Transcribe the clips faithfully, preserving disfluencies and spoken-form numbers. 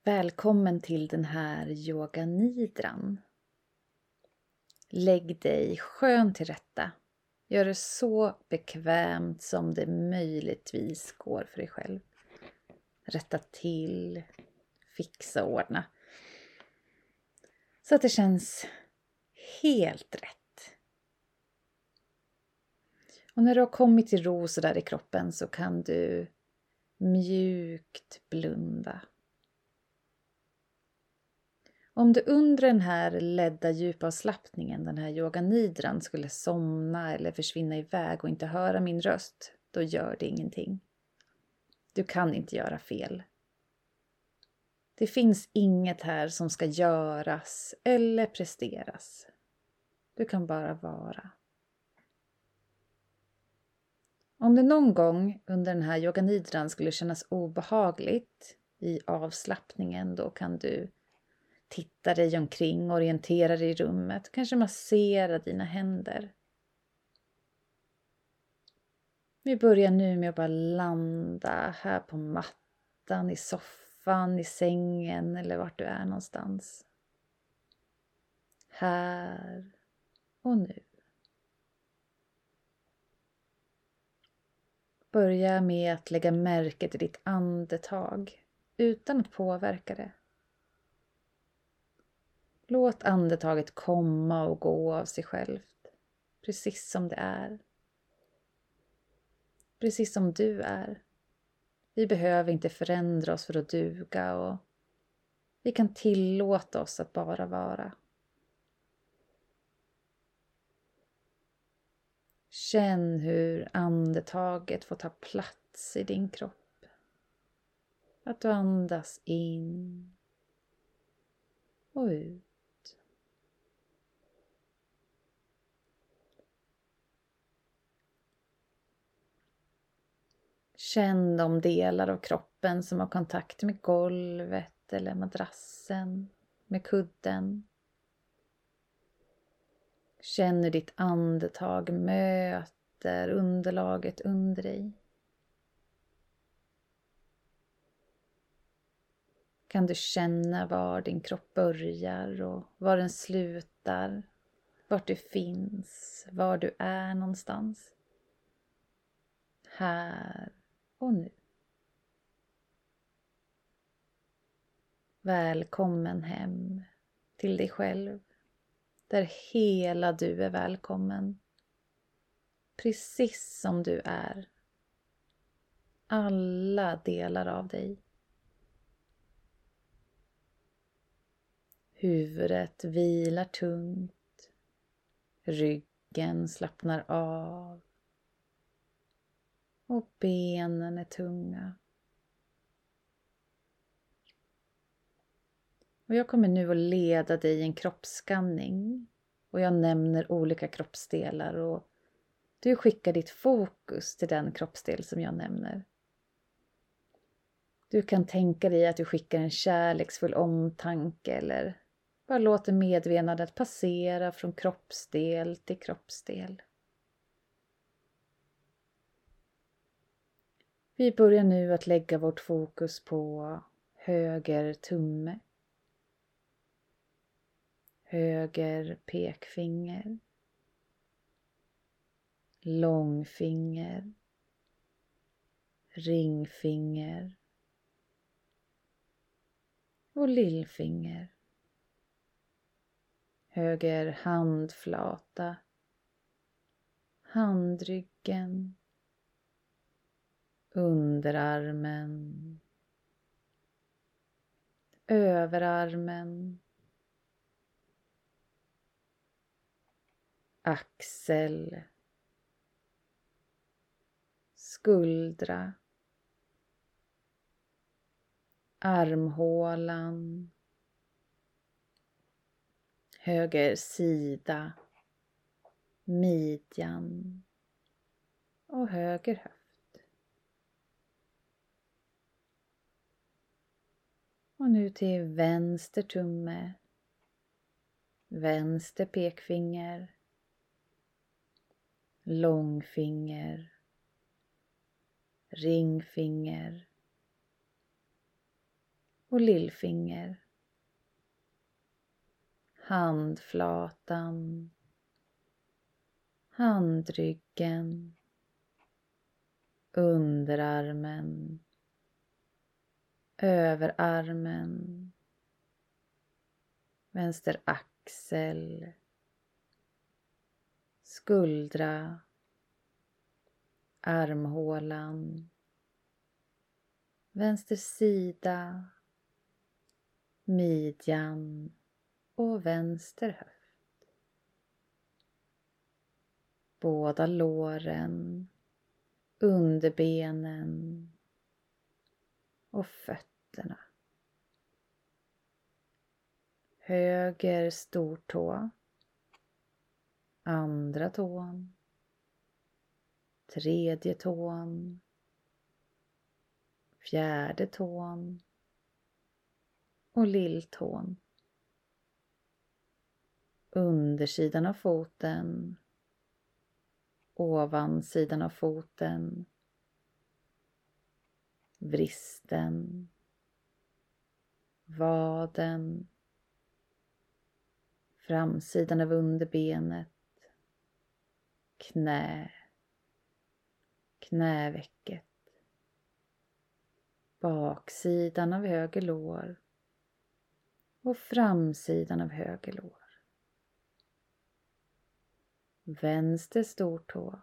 Välkommen till den här yoga nidran. Lägg dig skönt till rätta. Gör det så bekvämt som det möjligtvis går för dig själv. Rätta till, fixa och ordna. Så att det känns helt rätt. Och när du har kommit till ro så där i kroppen så kan du mjukt blunda. Om du under den här ledda djupavslappningen, den här yoga nidran, skulle somna eller försvinna iväg och inte höra min röst, då gör det ingenting. Du kan inte göra fel. Det finns inget här som ska göras eller presteras. Du kan bara vara. Om det någon gång under den här yoga nidran skulle kännas obehagligt i avslappningen, då kan du titta dig omkring, orientera dig i rummet, kanske massera dina händer. Vi börjar nu med att bara landa här på mattan, i soffan, i sängen eller vart du är någonstans. Här och nu. Börja med att lägga märke till ditt andetag utan att påverka det. Låt andetaget komma och gå av sig självt, precis som det är. Precis som du är. Vi behöver inte förändra oss för att duga och vi kan tillåta oss att bara vara. Känn hur andetaget får ta plats i din kropp. Att du andas in och ut. Känn de delar av kroppen som har kontakt med golvet eller madrassen, med kudden. Känn hur ditt andetag möter underlaget under dig. Kan du känna var din kropp börjar och var den slutar, vart du finns, var du är någonstans. Här och nu. Välkommen hem till dig själv, där hela du är välkommen. Precis som du är. Alla delar av dig. Huvudet vilar tungt. Ryggen slappnar av. Och benen är tunga. Och jag kommer nu att leda dig i en kroppsskanning. Och jag nämner olika kroppsdelar och du skickar ditt fokus till den kroppsdel som jag nämner. Du kan tänka dig att du skickar en kärleksfull omtanke eller bara låter medvetandet passera från kroppsdel till kroppsdel. Vi börjar nu att lägga vårt fokus på höger tumme, höger pekfinger, långfinger, ringfinger och lillfinger. Höger handflata, handryggen, underarmen, överarmen, axel, skuldra, armhålan, höger sida, midjan och höger höft. Och nu till vänster tumme, vänster pekfinger, långfinger, ringfinger, och lillfinger. Handflatan, handryggen, underarmen, överarmen, vänster axel, skuldra, armhålan, vänster sida, midjan och vänster höft. Båda låren, underbenen och fötterna. Höger stortå, andra tån, tredje tån, fjärde tån och lilltån. Undersidan av foten, ovansidan av foten, vristen, vaden, framsidan av underbenet, knä, knävecket, baksidan av höger lår och framsidan av höger lår. Vänster stortå,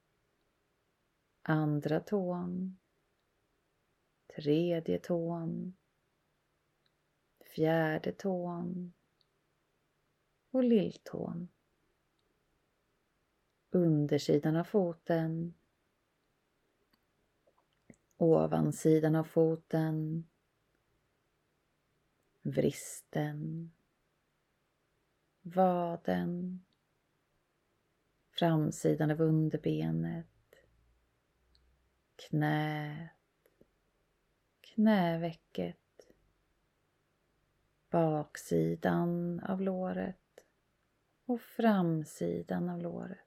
andra tån, tredje tån, fjärde tån och lilltån. Undersidan av foten, ovansidan av foten, vristen, vaden, framsidan av underbenet, knät, knävecket, baksidan av låret och framsidan av låret.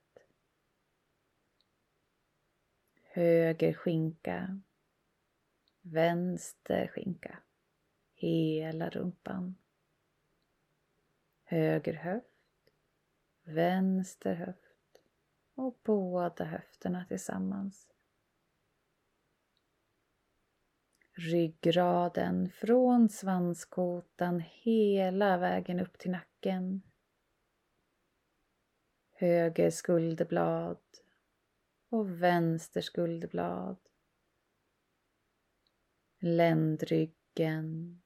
Höger skinka, vänster skinka, hela rumpan. Höger höft, vänster höft och båda höfterna tillsammans. Ryggraden från svanskotan hela vägen upp till nacken. Höger skulderblad och vänster skulderblad. Ländryggen,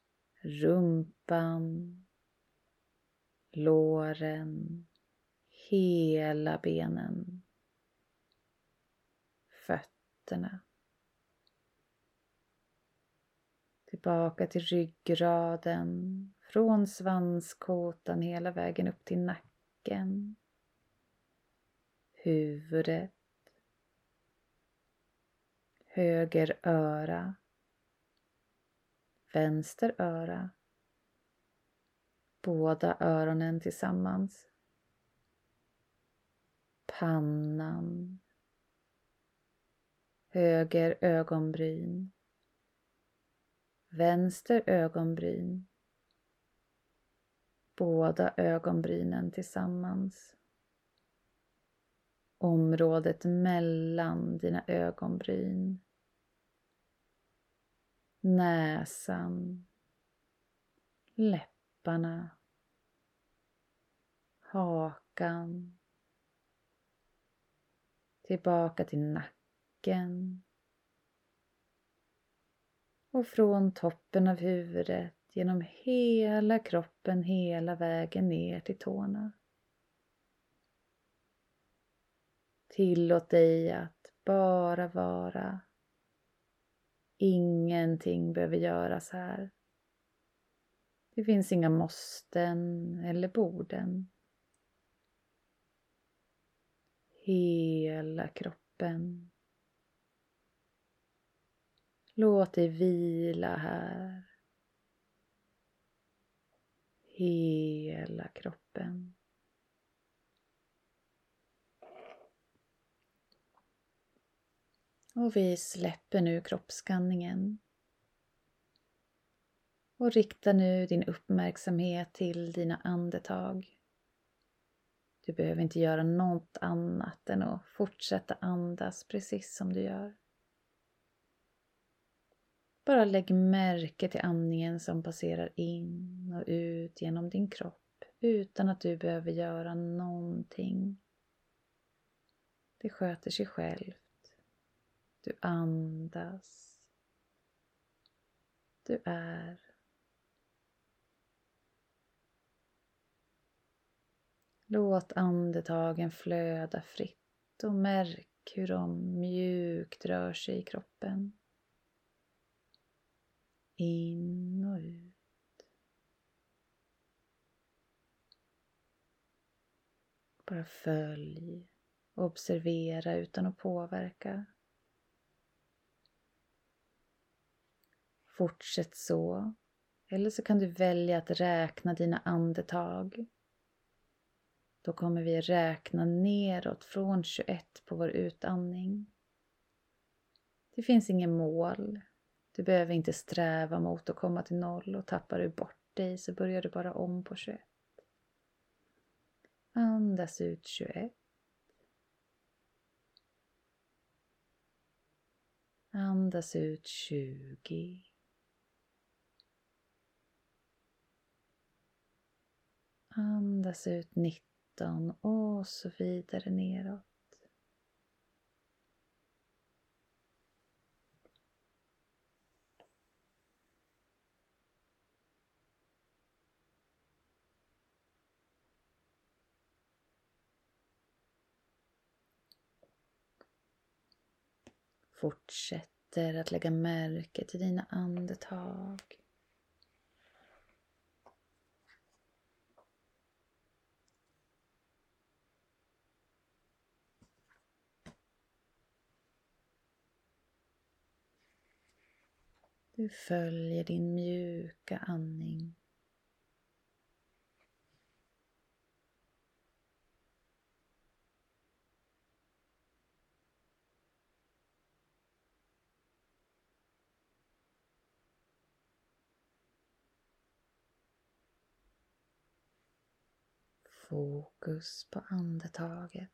rumpan, låren, hela benen, fötterna. Tillbaka till ryggraden, från svanskotan hela vägen upp till nacken, huvudet, höger öra, vänster öra, båda öronen tillsammans, pannan, höger ögonbryn, vänster ögonbryn, båda ögonbrynen tillsammans, området mellan dina ögonbryn, näsan, läpparna, hakan, tillbaka till nacken och från toppen av huvudet genom hela kroppen hela vägen ner till tårna. Tillåt dig att bara vara. Ingenting behöver göras här. Det finns inga måsten eller borden. Hela kroppen. Låt dig vila här. Hela kroppen. Och vi släpper nu kroppsskanningen. Och rikta nu din uppmärksamhet till dina andetag. Du behöver inte göra något annat än att fortsätta andas precis som du gör. Bara lägg märke till andningen som passerar in och ut genom din kropp utan att du behöver göra någonting. Det sköter sig självt. Du andas. Du är. Låt andetagen flöda fritt och märk hur de mjukt rör sig i kroppen. In och ut. Bara följ. Observera utan att påverka. Fortsätt så. Eller så kan du välja att räkna dina andetag. Då kommer vi räkna neråt från tjugoett på vår utandning. Det finns ingen mål. Du behöver inte sträva mot att komma till noll, och tappar du bort dig så börjar du bara om på tjugoett. Andas ut tjugoett. Andas ut tjugo. Andas ut nitton och så vidare neråt. Fortsätter att lägga märke till dina andetag. Du följer din mjuka andning. Fokus på andetaget.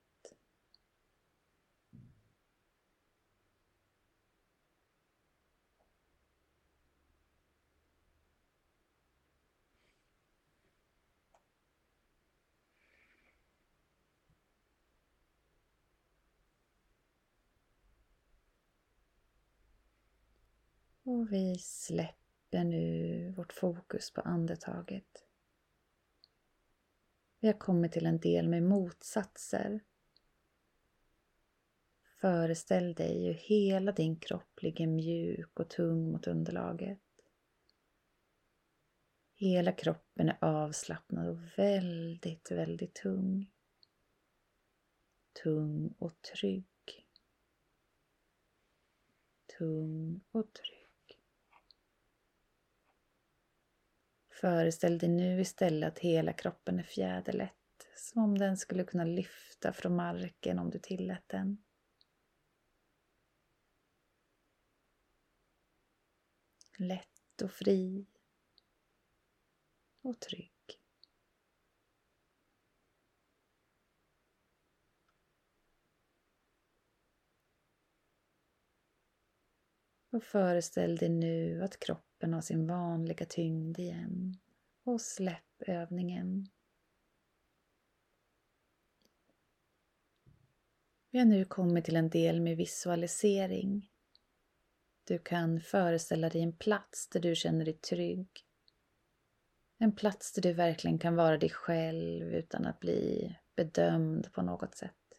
Och vi släpper nu vårt fokus på andetaget. Vi har kommit till en del med motsatser. Föreställ dig hur hela din kropp ligger mjuk och tung mot underlaget. Hela kroppen är avslappnad och väldigt, väldigt tung. Tung och trygg. Tung och trygg. Föreställ dig nu istället att hela kroppen är fjäderlätt, som om den skulle kunna lyfta från marken om du tillät den. Lätt och fri och trygg. Och föreställ dig nu att kroppen har sin vanliga tyngd igen. Och släpp övningen. Vi har nu kommit till en del med visualisering. Du kan föreställa dig en plats där du känner dig trygg. En plats där du verkligen kan vara dig själv utan att bli bedömd på något sätt.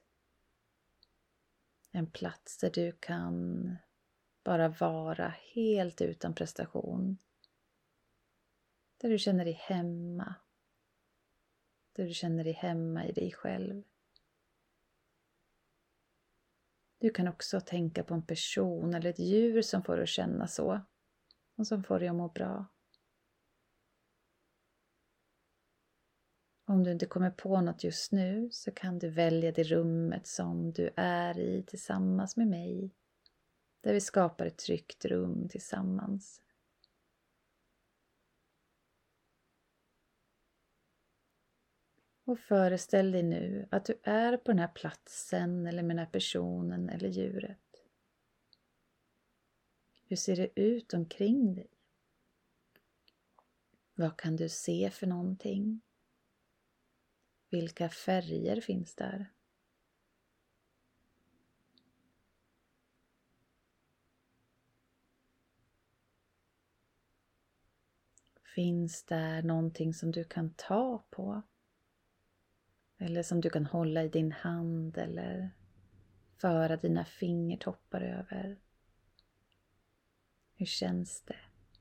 En plats där du kan bara vara helt utan prestation. Där du känner dig hemma. Där du känner dig hemma i dig själv. Du kan också tänka på en person eller ett djur som får dig att känna så. Och som får dig att må bra. Om du inte kommer på något just nu så kan du välja det rummet som du är i tillsammans med mig. Där vi skapar ett tryggt rum tillsammans. Och föreställ dig nu att du är på den här platsen eller med den här personen eller djuret. Hur ser det ut omkring dig? Vad kan du se för någonting? Vilka färger finns där? Finns där någonting som du kan ta på? Eller som du kan hålla i din hand eller föra dina fingertoppar över? Hur känns det?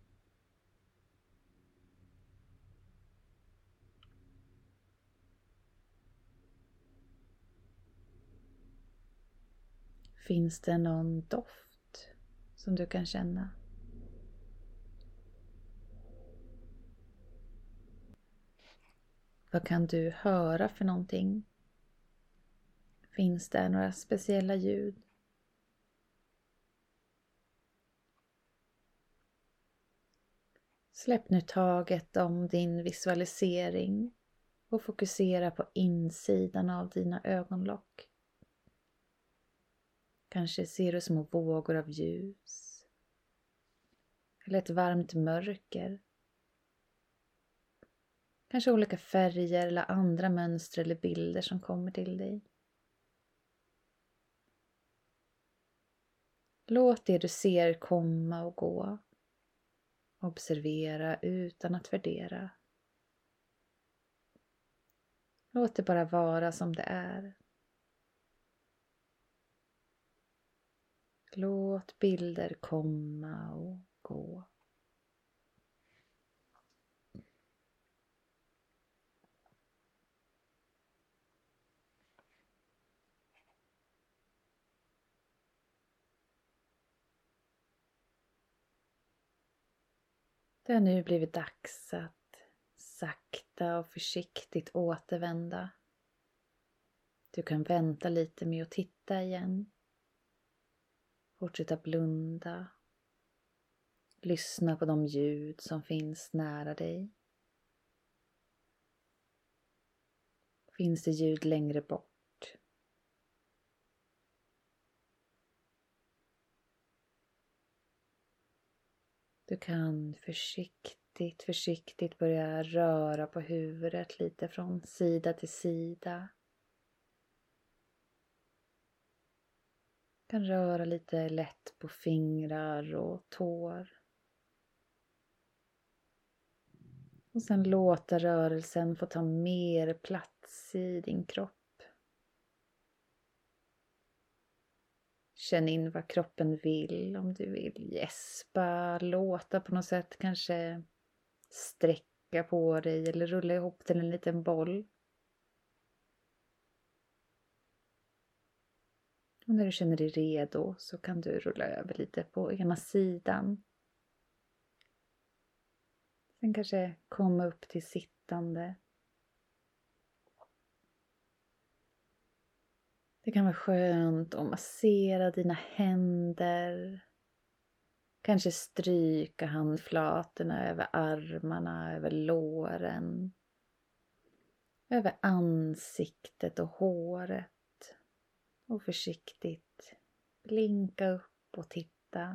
Finns det någon doft som du kan känna? Vad kan du höra för någonting? Finns det några speciella ljud? Släpp nu taget om din visualisering och fokusera på insidan av dina ögonlock. Kanske ser du små vågor av ljus eller ett varmt mörker. Kanske olika färger eller andra mönster eller bilder som kommer till dig. Låt det du ser komma och gå. Observera utan att värdera. Låt det bara vara som det är. Låt bilder komma och gå. Det har nu blivit dags att sakta och försiktigt återvända. Du kan vänta lite med att titta igen. Fortsätta blunda. Lyssna på de ljud som finns nära dig. Finns det ljud längre bort? Du kan försiktigt, försiktigt börja röra på huvudet lite från sida till sida. Du kan röra lite lätt på fingrar och tår. Och sen låta rörelsen få ta mer plats i din kropp. Känn in vad kroppen vill, om du vill gäspa, låta på något sätt, kanske sträcka på dig eller rulla ihop till en liten boll. Och när du känner dig redo så kan du rulla över lite på ena sidan. Sen kanske komma upp till sittande. Det kan vara skönt att massera dina händer. Kanske stryka handflatorna över armarna, över låren. Över ansiktet och håret. Och försiktigt blinka upp och titta.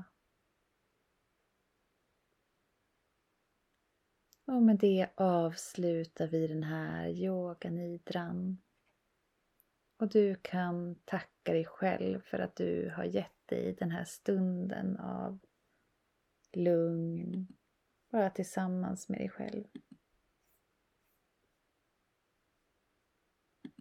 Och med det avslutar vi den här yoganidran. Och du kan tacka dig själv för att du har gett dig den här stunden av lugn. Bara tillsammans med dig själv.